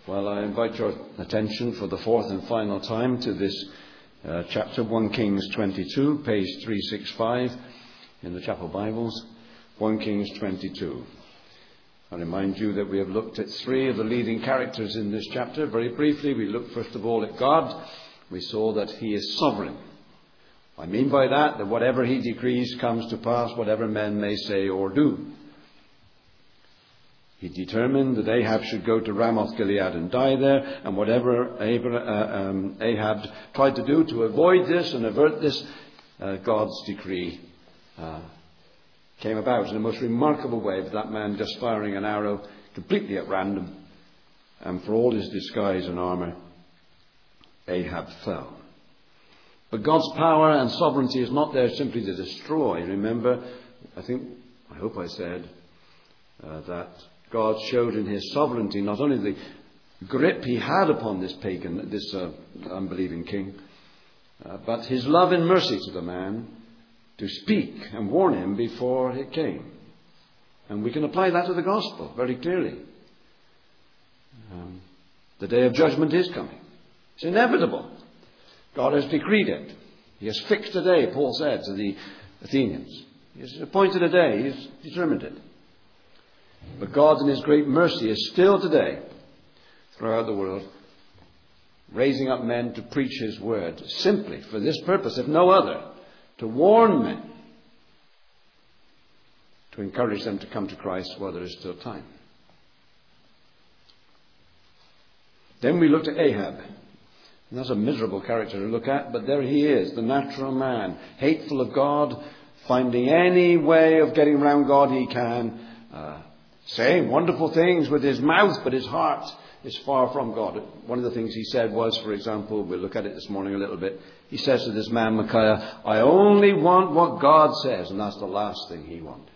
Well, I invite your attention for the fourth and final time to this chapter, 1 Kings 22, page 365 in the chapel Bibles, 1 Kings 22. I remind you that we have looked at three of the leading characters in this chapter. Very briefly, we looked first of all at God. We saw that He is sovereign. I mean by that whatever He decrees comes to pass, whatever men may say or do. He determined that Ahab should go to Ramoth Gilead and die there, and whatever Ahab tried to do to avoid this and avert this, God's decree came about in a most remarkable way, with that man just firing an arrow completely at random, and for all his disguise and armour, Ahab fell. But God's power and sovereignty is not there simply to destroy. Remember, I hope I said that God showed in His sovereignty not only the grip He had upon this pagan, this unbelieving king, but His love and mercy to the man to speak and warn him before it came. And we can apply that to the gospel very clearly. The day of judgment is coming. It's inevitable. God has decreed it. He has fixed a day, Paul said to the Athenians. He has appointed a day. He has determined it. But God in His great mercy is still today, throughout the world, raising up men to preach His word, simply for this purpose, if no other, to warn men, to encourage them to come to Christ while there is still time. Then we looked at Ahab. And that's a miserable character to look at, but there he is, the natural man, hateful of God, finding any way of getting around God he can, saying wonderful things with his mouth, but his heart is far from God. One of the things he said was, for example, we'll look at it this morning a little bit, he says to this man Micaiah, I only want what God says, and that's the last thing he wanted.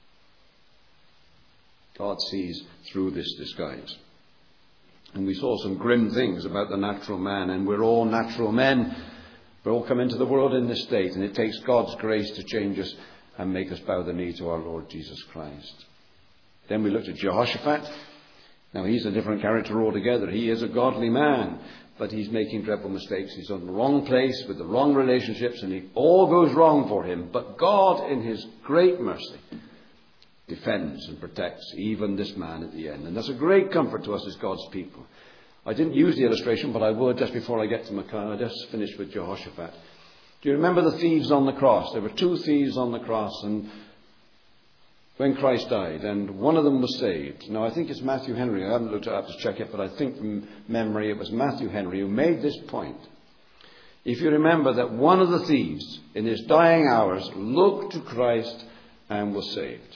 God sees through this disguise. And we saw some grim things about the natural man, and we're all natural men. We all come into the world in this state, and it takes God's grace to change us and make us bow the knee to our Lord Jesus Christ. Then we looked at Jehoshaphat. Now he's a different character altogether. He is a godly man, but he's making dreadful mistakes. He's on the wrong place with the wrong relationships, and it all goes wrong for him. But God, in His great mercy, defends and protects even this man at the end. And that's a great comfort to us as God's people. I didn't use the illustration, but I will just before I get to Micaiah. I just finished with Jehoshaphat. Do you remember the thieves on the cross? There were two thieves on the cross, and when Christ died, and one of them was saved. Now, I think it's Matthew Henry. I haven't looked it up to check it, but I think from memory it was Matthew Henry who made this point. If you remember that one of the thieves in his dying hours looked to Christ and was saved.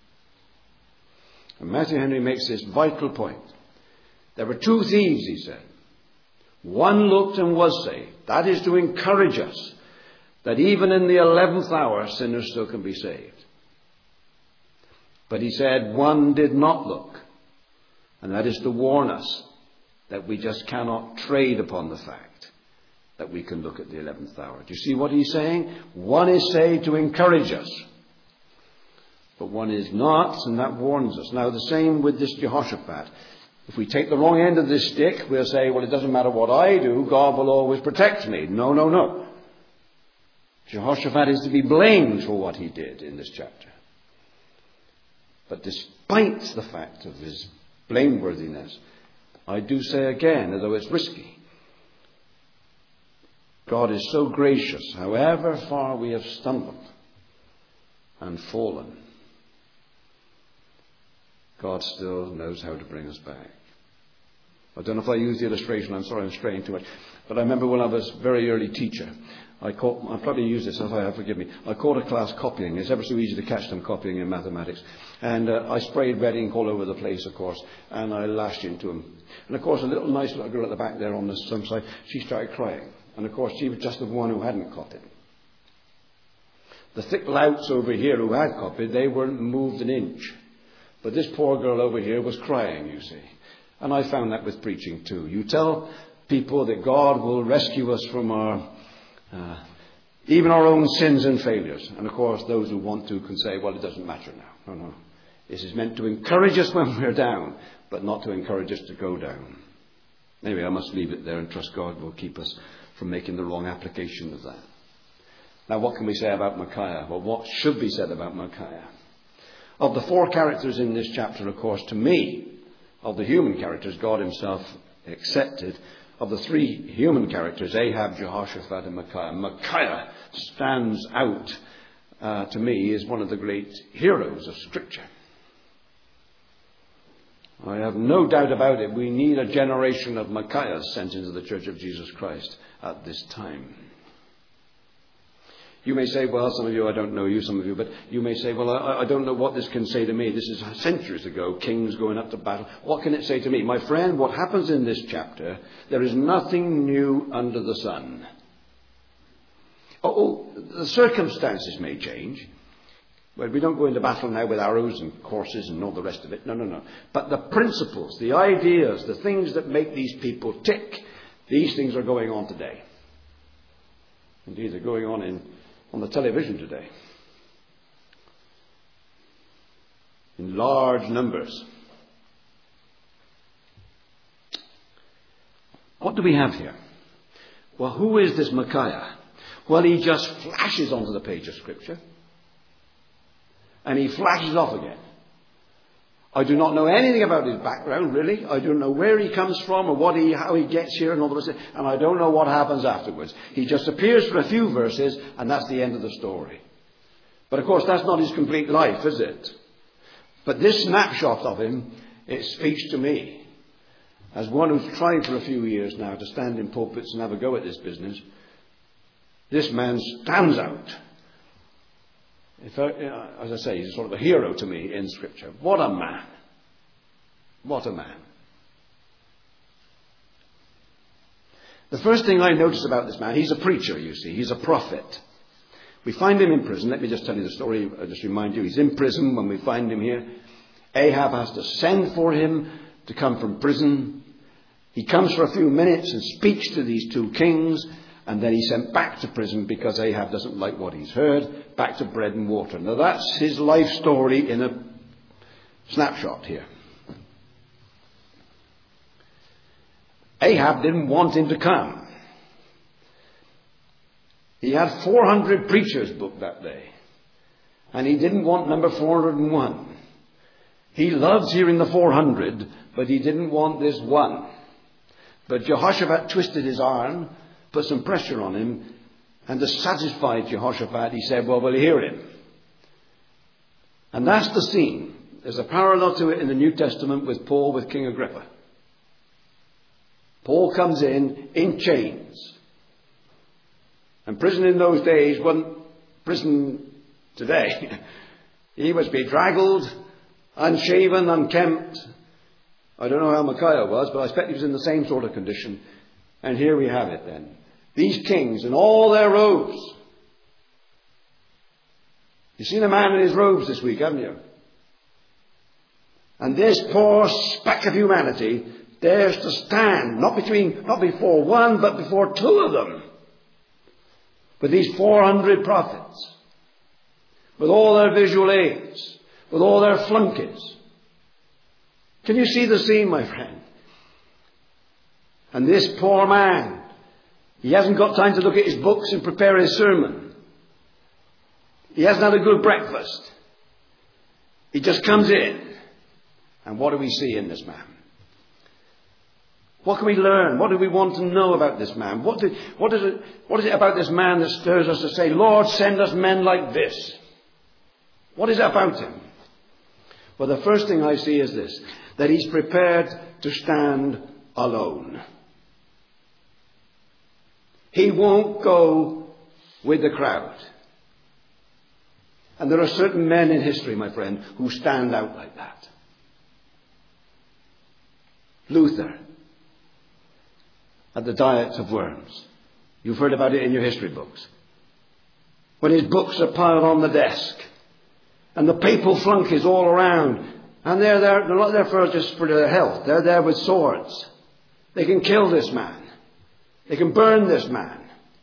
And Matthew Henry makes this vital point. There were two thieves, he said. One looked and was saved. That is to encourage us that even in the 11th hour, sinners still can be saved. But he said one did not look. And that is to warn us that we just cannot trade upon the fact that we can look at the 11th hour. Do you see what he's saying? One is saved to encourage us. But one is not, and that warns us. Now, the same with this Jehoshaphat. If we take the wrong end of this stick, we'll say, well, it doesn't matter what I do, God will always protect me. No, no, no. Jehoshaphat is to be blamed for what he did in this chapter. But despite the fact of his blameworthiness, I do say again, although it's risky, God is so gracious, however far we have stumbled and fallen, God still knows how to bring us back. I don't know if I use the illustration. I'm sorry I'm straying too much. But I remember when I was a very early teacher, I probably used this, if I have, forgive me. I caught a class copying. It's ever so easy to catch them copying in mathematics. And I sprayed red ink all over the place, of course, and I lashed into them. And, of course, a nice little girl at the back there on some side, she started crying. And, of course, she was just the one who hadn't caught it. The thick louts over here who had copied, they weren't moved an inch. But this poor girl over here was crying, you see. And I found that with preaching too. You tell people that God will rescue us from even our own sins and failures. And of course, those who want to can say, well, it doesn't matter now. No, no. This is meant to encourage us when we're down, but not to encourage us to go down. Anyway, I must leave it there and trust God will keep us from making the wrong application of that. Now, what can we say about Micaiah? Well, what should be said about Micaiah? Of the 4 characters in this chapter, of course, to me, of the human characters, God himself accepted, of the 3 human characters, Ahab, Jehoshaphat and Micaiah, Micaiah stands out to me as one of the great heroes of Scripture. I have no doubt about it. We need a generation of Micaiahs sent into the Church of Jesus Christ at this time. You may say, well, some of you, I don't know you, some of you, but you may say, well, I don't know what this can say to me. This is centuries ago, kings going up to battle. What can it say to me? My friend, what happens in this chapter, there is nothing new under the sun. The circumstances may change. Well, we don't go into battle now with arrows and courses and all the rest of it. No. But the principles, the ideas, the things that make these people tick, these things are going on today. Indeed, they're going on the television today. In large numbers. What do we have here? Well, who is this Micaiah? Well, he just flashes onto the page of Scripture. And he flashes off again. I do not know anything about his background, really. I don't know where he comes from or how he gets here and all the rest of it. And I don't know what happens afterwards. He just appears for a few verses and that's the end of the story. But of course, that's not his complete life, is it? But this snapshot of him, it speaks to me. As one who's tried for a few years now to stand in pulpits and have a go at this business, this man stands out. As I say, he's sort of a hero to me in Scripture. What a man. What a man. The first thing I notice about this man, he's a preacher, you see. He's a prophet. We find him in prison. Let me just tell you the story. I'll just remind you. He's in prison when we find him here. Ahab has to send for him to come from prison. He comes for a few minutes and speaks to these 2 kings. And then he's sent back to prison because Ahab doesn't like what he's heard. Back to bread and water. Now that's his life story in a snapshot here. Ahab didn't want him to come. He had 400 preachers booked that day. And he didn't want number 401. He loved hearing the 400, but he didn't want this one. But Jehoshaphat twisted his arm, put some pressure on him, and to satisfy Jehoshaphat, he said, well, we'll hear him. And that's the scene. There's a parallel to it in the New Testament with Paul with King Agrippa. Paul comes in chains. And prison in those days wasn't prison today. He was bedraggled, unshaven, unkempt. I don't know how Micaiah was, but I expect he was in the same sort of condition. And here we have it then. These kings in all their robes. You've seen a man in his robes this week, haven't you? And this poor speck of humanity dares to stand, not before one, but before 2 of them. With these 400 prophets. With all their visual aids. With all their flunkies. Can you see the scene, my friend? And this poor man, he hasn't got time to look at his books and prepare his sermon. He hasn't had a good breakfast. He just comes in. And what do we see in this man? What can we learn? What do we want to know about this man? What is it about this man that stirs us to say, Lord, send us men like this? What is it about him? Well, the first thing I see is this, that he's prepared to stand alone. He won't go with the crowd. And there are certain men in history, my friend, who stand out like that. Luther, at the Diet of Worms. You've heard about it in your history books. When his books are piled on the desk, and the papal flunkies all around, and they're not there just for their health. They're there with swords. They can kill this man. They can burn this man.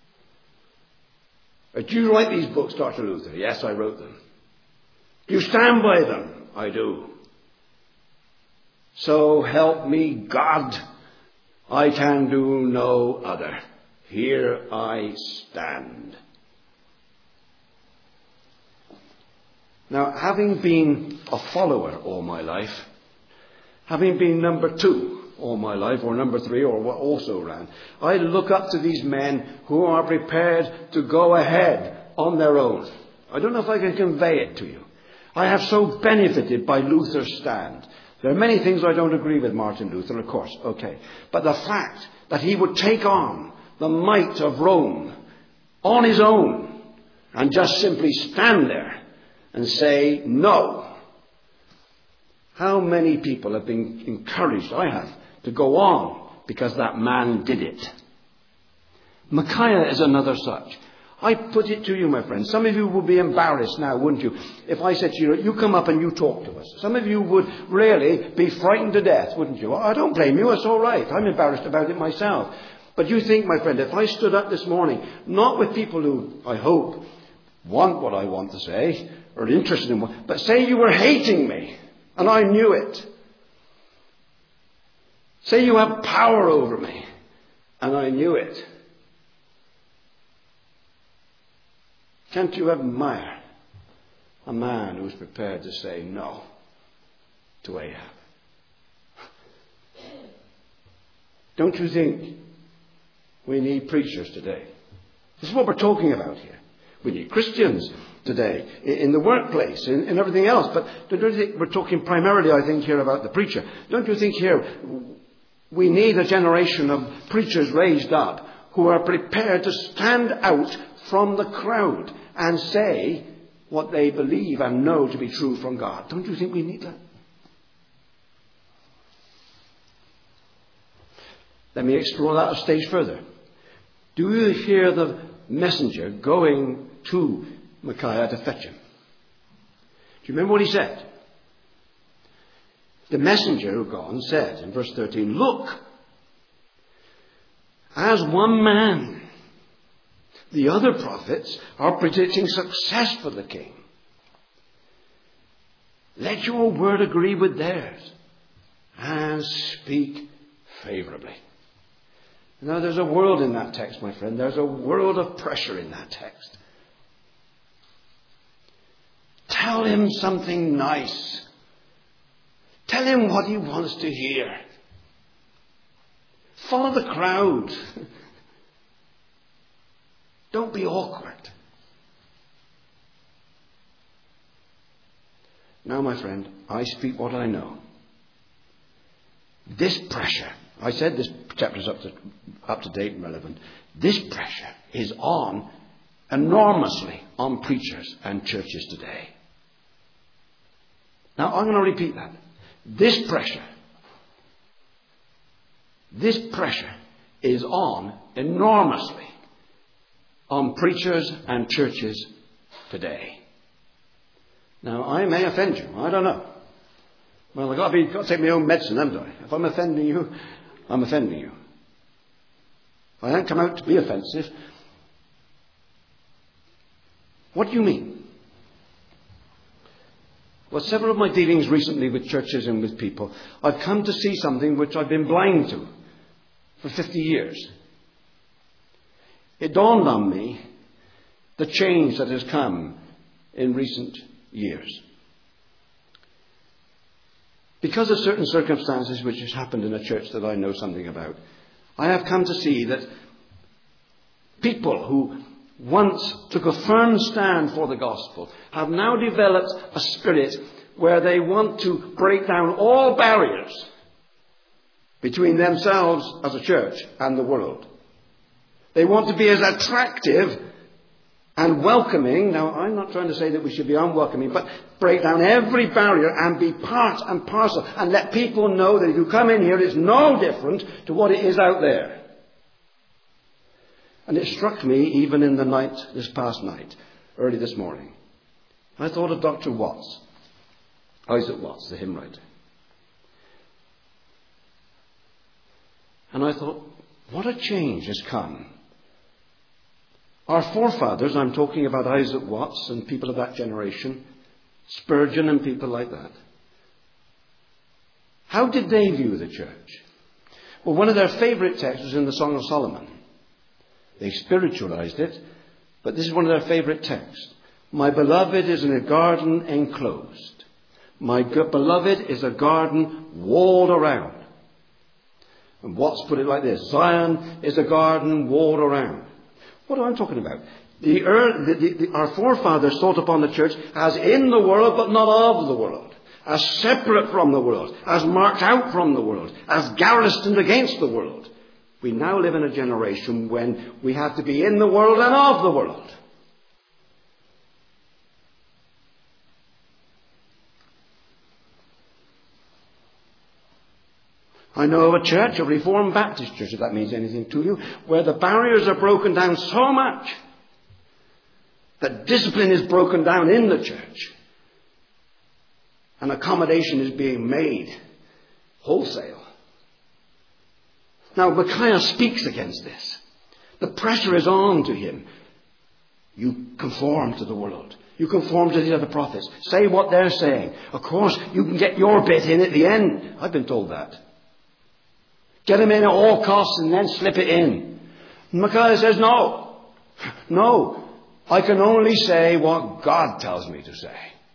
Do you write these books, Dr. Luther? Yes, I wrote them. Do you stand by them? I do. So help me God. I can do no other. Here I stand. Now, having been a follower all my life, having been number 2 all my life, or number 3, or what also ran, I look up to these men who are prepared to go ahead on their own. I don't know if I can convey it to you. I have so benefited by Luther's stand. There are many things I don't agree with Martin Luther, of course, okay. But the fact that he would take on the might of Rome on his own and just simply stand there and say no. How many people have been encouraged, I have, to go on because that man did it. Micaiah is another such. I put it to you, my friends. Some of you would be embarrassed now, wouldn't you? If I said to you, you come up and you talk to us. Some of you would really be frightened to death, wouldn't you? I don't blame you. It's all right. I'm embarrassed about it myself. But you think, my friend, if I stood up this morning, not with people who, I hope, want what I want to say, or interested in what, but say you were hating me, and I knew it. Say you have power over me, and I knew it. Can't you admire a man who's prepared to say no to Ahab? Don't you think we need preachers today? This is what we're talking about here. We need Christians today, in the workplace, in everything else. But don't you think we're talking primarily, I think, here about the preacher? Don't you think here we need a generation of preachers raised up who are prepared to stand out from the crowd and say what they believe and know to be true from God? Don't you think we need that? Let me explore that a stage further. Do you hear the messenger going to Micaiah to fetch him? Do you remember what he said? The messenger who gone said in verse 13, "Look, as one man, the other prophets are predicting success for the king. Let your word agree with theirs and speak favorably." Now, there's a world in that text, my friend. There's a world of pressure in that text. Tell him something nice. Tell him what he wants to hear. Follow the crowd. Don't be awkward. Now, my friend, I speak what I know. This pressure, I said this chapter is up to date and relevant. This pressure is on enormously on preachers and churches today. Now, I'm going to repeat that. This pressure is on enormously on preachers and churches today. Now, I may offend you. I don't know. Well, I've got to take my own medicine, haven't I? If I'm offending you, I'm offending you. I haven't come out to be offensive. What do you mean? Well, several of my dealings recently with churches and with people, I've come to see something which I've been blind to for 50 years. It dawned on me the change that has come in recent years. Because of certain circumstances which has happened in a church that I know something about, I have come to see that people who once took a firm stand for the gospel have now developed a spirit where they want to break down all barriers between themselves as a church and the world. They want to be as attractive and welcoming. Now, I'm not trying to say that we should be unwelcoming, but break down every barrier and be part and parcel and let people know that if you come in here, it's no different to what it is out there. And it struck me even in the night, this past night, early this morning. I thought of Dr. Watts, Isaac Watts, the hymn writer. And I thought, what a change has come. Our forefathers, I'm talking about Isaac Watts and people of that generation, Spurgeon and people like that. How did they view the church? Well, one of their favourite texts was in the Song of Solomon. They spiritualized it, but this is one of their favourite texts. My beloved is in a garden enclosed. My beloved is a garden walled around. And Watts put it like this: Zion is a garden walled around. What am I talking about? Our forefathers thought upon the church as in the world, but not of the world. As separate from the world. As marked out from the world. As garrisoned against the world. We now live in a generation when we have to be in the world and of the world. I know of a church, a Reformed Baptist church, if that means anything to you, where the barriers are broken down so much that discipline is broken down in the church and accommodation is being made wholesale. Now, Micaiah speaks against this. The pressure is on to him. You conform to the world. You conform to the other prophets. Say what they're saying. Of course, you can get your bit in at the end. I've been told that. Get him in at all costs and then slip it in. And Micaiah says, no. No. I can only say what God tells me to say.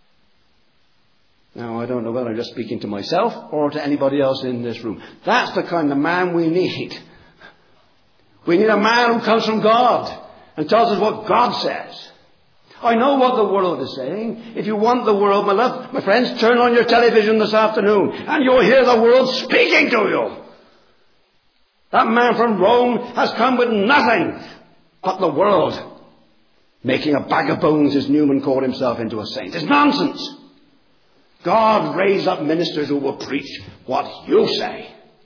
Now, I don't know whether I'm just speaking to myself or to anybody else in this room. That's the kind of man we need. We need a man who comes from God and tells us what God says. I know what the world is saying. If you want the world, my friends, turn on your television this afternoon and you'll hear the world speaking to you. That man from Rome has come with nothing but the world. Making a bag of bones, as Newman called himself, into a saint. It's nonsense. God raised up ministers who will preach what you say.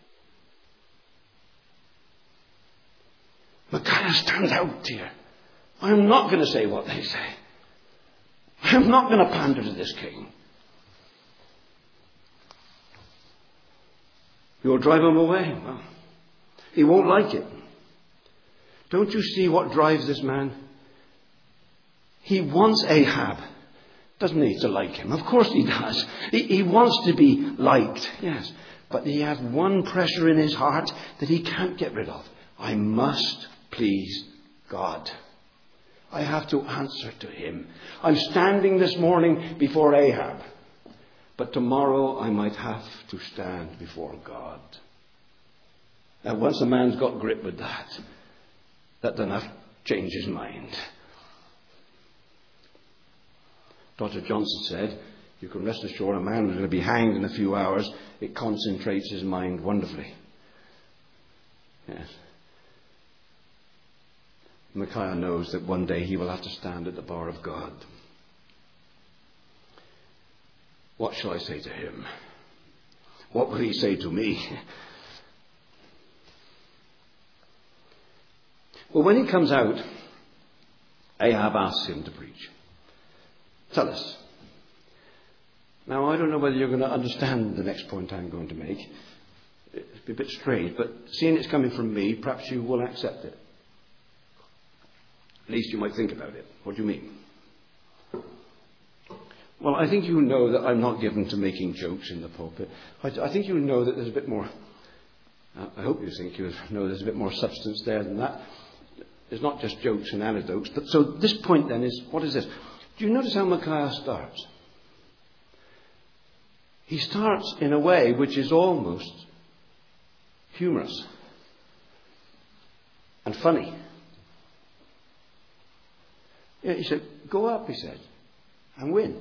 Micaiah stands out here. I am not going to say what they say. I am not going to pander to this king. You'll drive him away. Well, he won't like it. Don't you see what drives this man? He wants Ahab, doesn't he, to like him? Of course he does. He wants to be liked, yes. But he has one pressure in his heart that he can't get rid of. I must please God. I have to answer to him. I'm standing this morning before Ahab. But tomorrow I might have to stand before God. Now, once a man's got grip with that doesn't have to change his mind. Dr. Johnson said, you can rest assured a man who's going to be hanged in a few hours, it concentrates his mind wonderfully. Yes. Micaiah knows that one day he will have to stand at the bar of God. What shall I say to him? What will he say to me? Well, when he comes out, Ahab asks him to preach. Tell us. Now, I don't know whether you're going to understand the next point I'm going to make. It's a bit strange, but seeing it's coming from me, perhaps you will accept it. At least you might think about it. What do you mean? Well, I think you know that I'm not given to making jokes in the pulpit. I think you know that there's a bit more... I hope you think you know there's a bit more substance there than that. It's not just jokes and anecdotes. But so this point then is, what is this? Do you notice how Micaiah starts? He starts in a way which is almost humorous and funny. Yeah, he said, go up, he said, and win.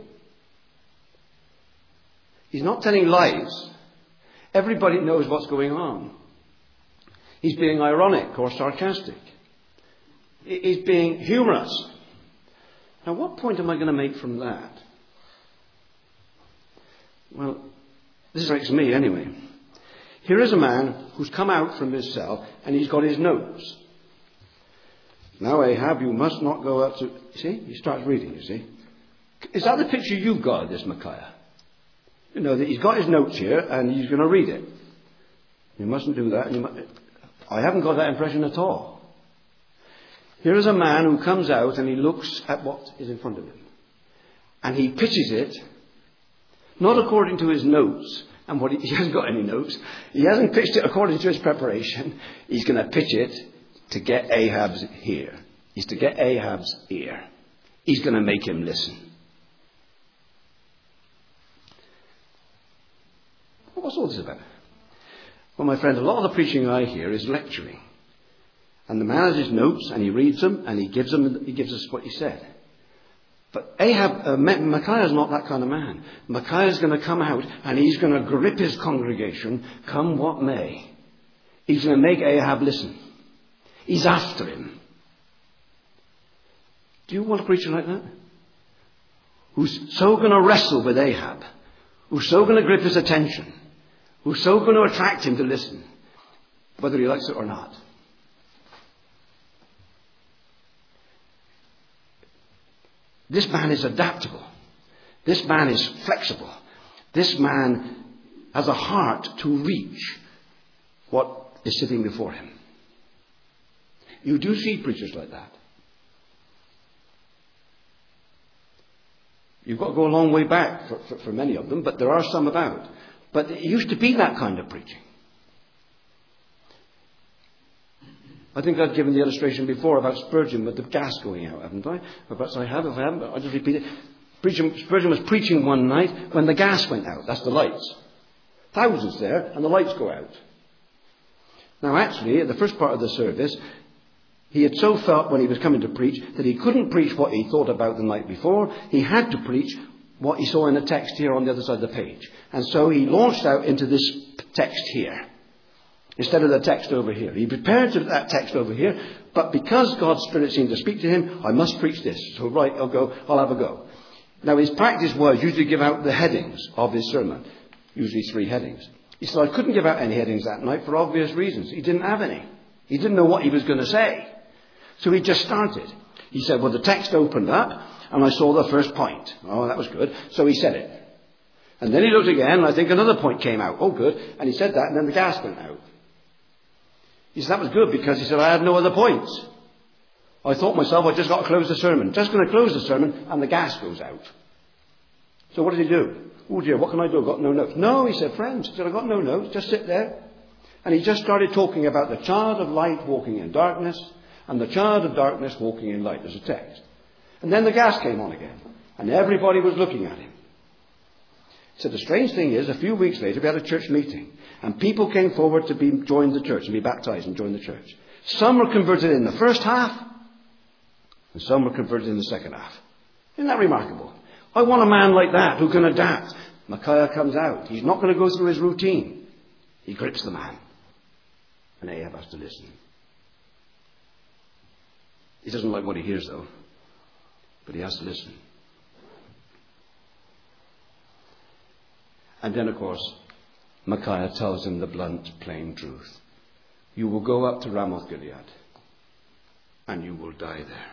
He's not telling lies. Everybody knows what's going on. He's being ironic or sarcastic. He's being humorous. Now, what point am I going to make from that? Well, this strikes me anyway. Here is a man who's come out from his cell and he's got his notes. Now, Ahab, you must not go up to... See? He starts reading, you see. Is that the picture you've got of this Micaiah? You know, that he's got his notes here and he's going to read it. You mustn't do that. I haven't got that impression at all. Here is a man who comes out and he looks at what is in front of him. And he pitches it, not according to his notes, And he hasn't got any notes. He hasn't pitched it according to his preparation. He's going to pitch it to get Ahab's ear. He's to get Ahab's ear. He's going to make him listen. What's all this about? Well, my friend, a lot of the preaching I hear is lecturing. And the man has his notes, and he reads them, and he gives us what he said. But Micaiah's not that kind of man. Micaiah's going to come out, and he's going to grip his congregation, come what may. He's going to make Ahab listen. He's after him. Do you want a preacher like that? Who's so going to wrestle with Ahab, who's so going to grip his attention, who's so going to attract him to listen, whether he likes it or not. This man is adaptable. This man is flexible. This man has a heart to reach what is sitting before him. You do see preachers like that. You've got to go a long way back for many of them, but there are some about. But it used to be that kind of preaching. I think I've given the illustration before about Spurgeon with the gas going out, haven't I? Perhaps I have. If I haven't, I'll just repeat it. Spurgeon was preaching one night when the gas went out. That's the lights. Thousands there, and the lights go out. Now actually, at the first part of the service, he had so felt when he was coming to preach that he couldn't preach what he thought about the night before. He had to preach what he saw in the text here on the other side of the page. And so he launched out into this text here, instead of the text over here. He prepared to that text over here, but because God's Spirit seemed to speak to him, I must preach this. So right, I'll have a go. Now his practice was usually give out the headings of his sermon, usually 3 headings. He said, I couldn't give out any headings that night for obvious reasons. He didn't have any. He didn't know what he was going to say. So he just started. He said, well, the text opened up, and I saw the first point. Oh, that was good. So he said it. And then he looked again, and I think another point came out. Oh, good. And he said that, and then the gas went out. He said, that was good, because he said, I had no other points. I thought myself, I just got to close the sermon. Just going to close the sermon, and the gas goes out. So what did he do? Oh dear, what can I do? I've got no notes. No, he said, friends. He said, I've got no notes. Just sit there. And he just started talking about the child of light walking in darkness, and the child of darkness walking in light. There's a text. And then the gas came on again, and everybody was looking at him. He said, the strange thing is, a few weeks later, we had a church meeting, and people came forward to join the church and be baptized and join the church. Some were converted in the first half, and some were converted in the second half. Isn't that remarkable? I want a man like that who can adapt. Micaiah comes out. He's not going to go through his routine. He grips the man. And Ahab has to listen. He doesn't like what he hears, though. But he has to listen. And then, of course, Micaiah tells him the blunt, plain truth. You will go up to Ramoth Gilead, and you will die there.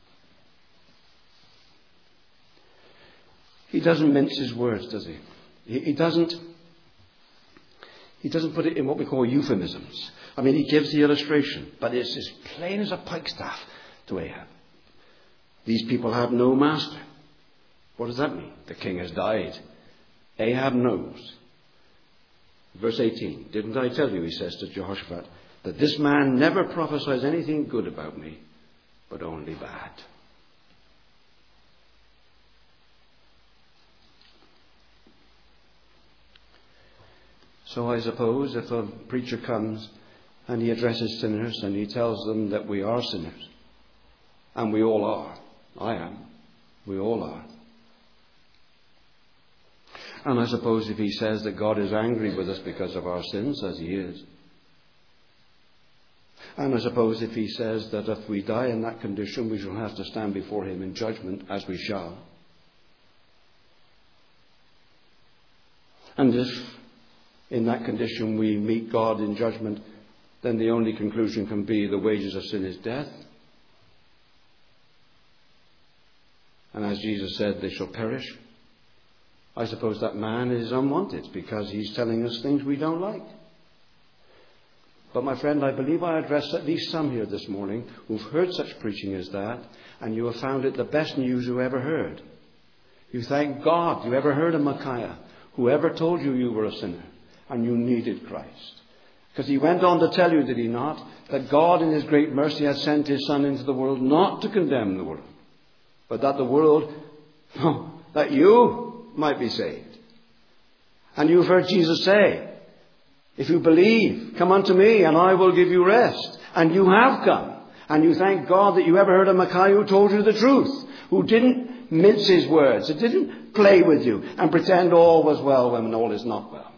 He doesn't mince his words, does he? He doesn't put it in what we call euphemisms. I mean, he gives the illustration, but it's as plain as a pikestaff to Ahab. These people have no master. What does that mean? The king has died. Ahab knows. Verse 18, didn't I tell you, he says to Jehoshaphat, that this man never prophesies anything good about me, but only bad. So I suppose if a preacher comes and he addresses sinners and he tells them that we are sinners, and we all are. I am. We all are. And I suppose if he says that God is angry with us because of our sins, as he is. And I suppose if he says that if we die in that condition, we shall have to stand before him in judgment, as we shall. And if in that condition we meet God in judgment, then the only conclusion can be the wages of sin is death. And as Jesus said, they shall perish. I suppose that man is unwanted because he's telling us things we don't like. But my friend, I believe I addressed at least some here this morning who've heard such preaching as that, and you have found it the best news you ever heard. You thank God you ever heard of Micaiah, Whoever told you you were a sinner and you needed Christ? Because he went on to tell you, did he not, that God in his great mercy has sent his Son into the world not to condemn the world, but that the world, that you might be saved. And you've heard Jesus say, if you believe, come unto me and I will give you rest. And you have come. And you thank God that you ever heard of Micaiah who told you the truth, who didn't mince his words, who didn't play with you and pretend all was well when all is not well.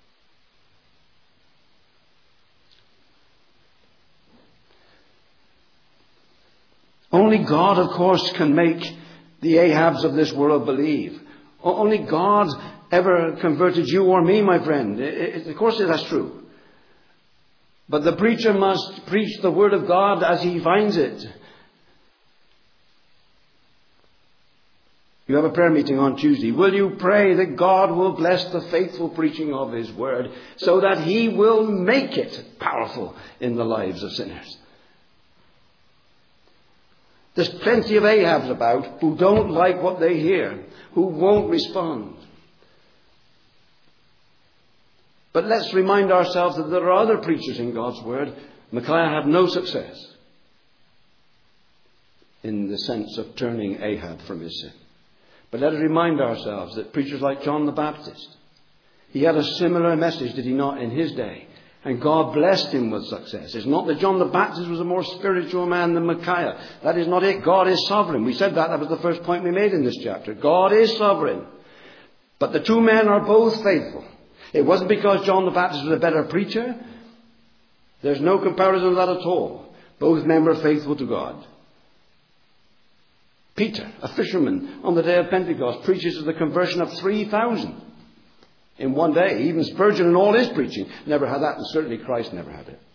Only God, of course, can make the Ahabs of this world believe. Only God ever converted you or me, my friend. Of course that's true. But the preacher must preach the word of God as he finds it. You have a prayer meeting on Tuesday. Will you pray that God will bless the faithful preaching of his word so that he will make it powerful in the lives of sinners? There's plenty of Ahabs about who don't like what they hear, who won't respond. But let's remind ourselves that there are other preachers in God's word. Micaiah had no success in the sense of turning Ahab from his sin. But let us remind ourselves that preachers like John the Baptist, he had a similar message, did he not, in his day? And God blessed him with success. It's not that John the Baptist was a more spiritual man than Micaiah. That is not it. God is sovereign. We said that. That was the first point we made in this chapter. God is sovereign. But the two men are both faithful. It wasn't because John the Baptist was a better preacher. There's no comparison of that at all. Both men were faithful to God. Peter, a fisherman, on the day of Pentecost, preaches to the conversion of 3,000 in one day. Even Spurgeon in all his preaching never had that, and certainly Christ never had it.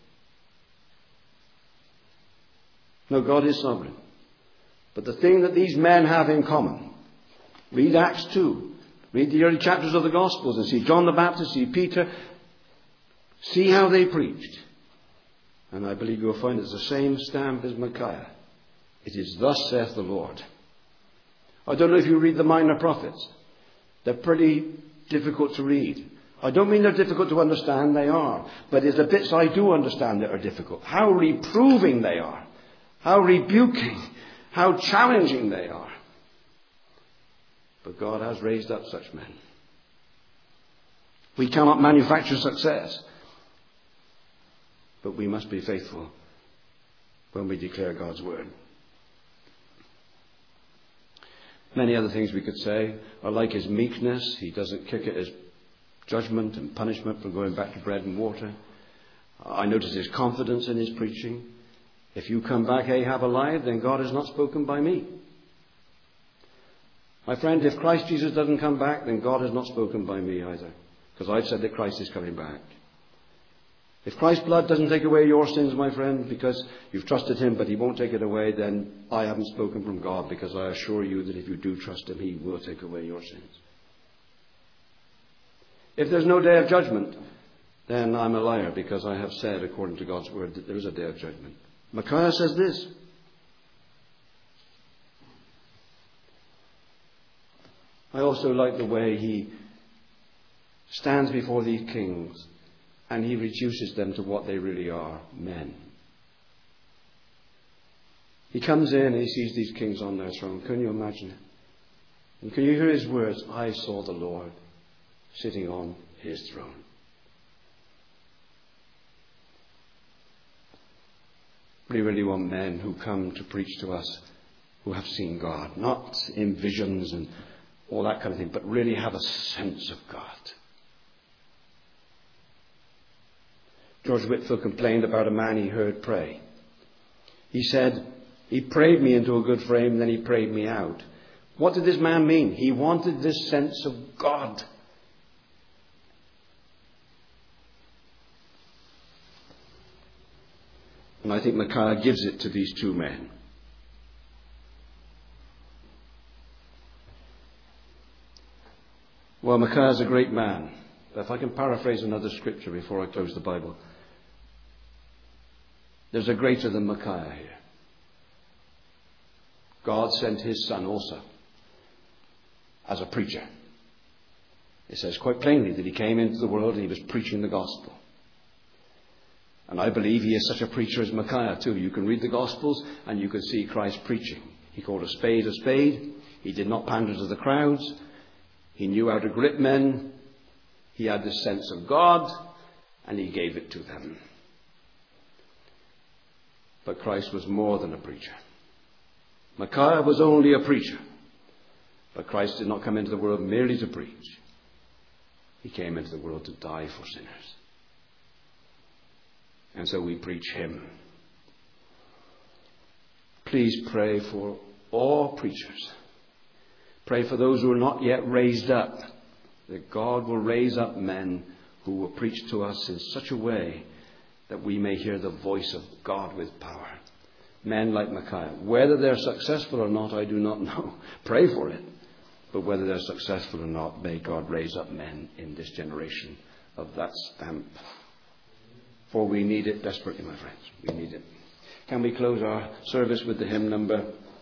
No, God is sovereign. But the thing that these men have in common, read Acts 2. Read the early chapters of the Gospels and see John the Baptist, see Peter. See how they preached. And I believe you'll find it's the same stamp as Micaiah. It is thus saith the Lord. I don't know if you read the minor prophets. They're pretty difficult to read. I don't mean they're difficult to understand, they are. But it's the bits I do understand that are difficult. How reproving they are. How rebuking. How challenging they are. But God has raised up such men. We cannot manufacture success. But we must be faithful when we declare God's word. Many other things we could say are like his meekness. He doesn't kick at his judgment and punishment for going back to bread and water. I notice his confidence in his preaching. If you come back, Ahab, alive, then God has not spoken by me. My friend, if Christ Jesus doesn't come back, then God has not spoken by me either. Because I've said that Christ is coming back. If Christ's blood doesn't take away your sins, my friend, because you've trusted him, but he won't take it away, then I haven't spoken from God, because I assure you that if you do trust him, he will take away your sins. If there's no day of judgment, then I'm a liar, because I have said, according to God's word, that there is a day of judgment. Micaiah says this. I also like the way he stands before these kings and he reduces them to what they really are, men. He comes in and he sees these kings on their throne. Can you imagine it? And can you hear his words? I saw the Lord sitting on his throne. We really want men who come to preach to us who have seen God, not in visions and all that kind of thing, but really have a sense of God. George Whitefield complained about a man he heard pray. He said, he prayed me into a good frame, then he prayed me out. What did this man mean? He wanted this sense of God. And I think Micaiah gives it to these two men. Well, Micaiah is a great man. But if I can paraphrase another scripture before I close the Bible. There's a greater than Micaiah here. God sent his son also as a preacher. It says quite plainly that he came into the world and he was preaching the gospel. And I believe he is such a preacher as Micaiah too. You can read the Gospels and you can see Christ preaching. He called a spade a spade. He did not pander to the crowds. He knew how to grip men. He had the sense of God and he gave it to them. But Christ was more than a preacher. Micaiah was only a preacher. But Christ did not come into the world merely to preach. He came into the world to die for sinners. And so we preach him. Please pray for all preachers. Pray for those who are not yet raised up, that God will raise up men who will preach to us in such a way that we may hear the voice of God with power. Men like Micaiah. Whether they're successful or not, I do not know. Pray for it. But whether they're successful or not, may God raise up men in this generation of that stamp. For we need it desperately, my friends. We need it. Can we close our service with the hymn number